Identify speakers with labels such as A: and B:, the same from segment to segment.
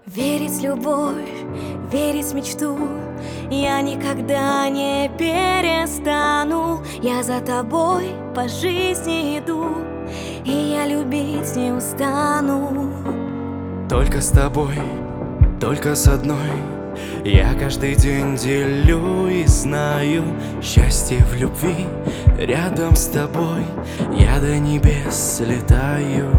A: Верить в любовь, верить в мечту я никогда не перестану. Я за тобой по жизни иду, и я любить не устану.
B: Только с тобой, только с одной я каждый день делю и знаю счастье в любви. Рядом с тобой я до небес летаю.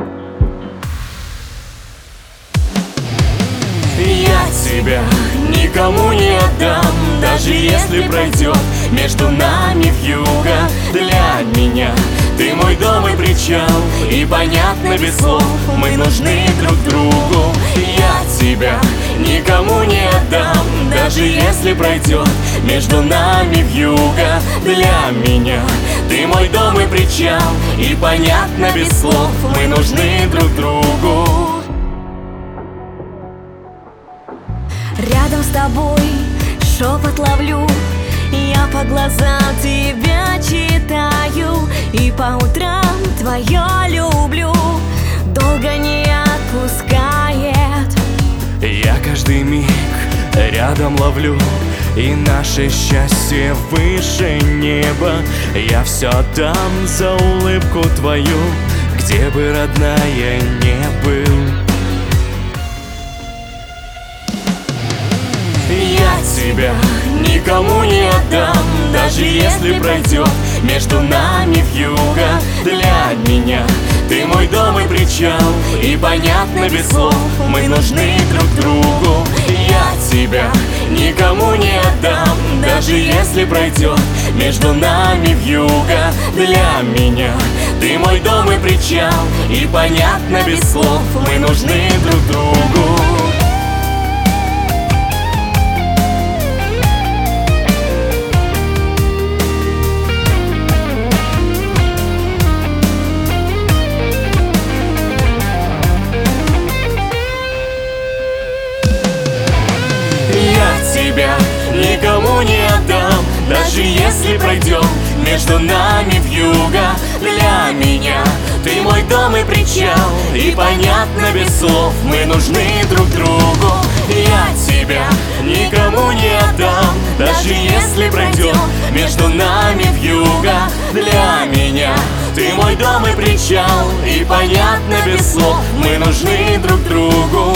B: Я тебя никому не отдам, даже если пройдет между нами вьюга. Для меня ты мой дом и причал, и понятно без слов мы нужны друг другу. Я тебя никому не отдам, даже если пройдет между нами вьюга. Для меня ты мой дом и причал, и понятно без слов мы нужны друг другу.
A: Рядом с тобой шепот ловлю, я по глазам тебя читаю, и по утрам твое люблю долго не отпускает.
B: Я каждый миг рядом ловлю, и наше счастье выше неба. Я все отдам за улыбку твою, где бы, родная, не был. Я тебя никому не отдам, даже если пройдет между нами вьюга. Для меня ты мой дом и причал, и понятно без слов мы нужны друг другу. Я тебя никому не отдам, даже если пройдет между нами вьюга. Для меня ты мой дом и причал, и понятно без слов мы нужны друг другу. Тебя никому не отдам, даже если пройдет между нами вьюга. Для меня ты мой дом и причал, и понятно без слов мы нужны друг другу. Я тебя никому не отдам, даже если пройдет между нами вьюга. Для меня ты мой дом и причал, и понятно без слов мы нужны друг другу.